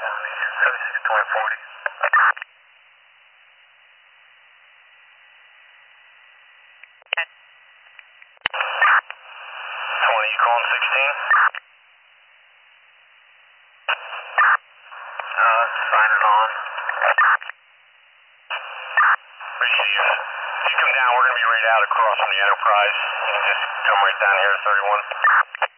76-2040. 20, you calling 16? Sign it on. Appreciate you. If you come down, we're going to be right out across from the Enterprise. You can just come right down here to 31.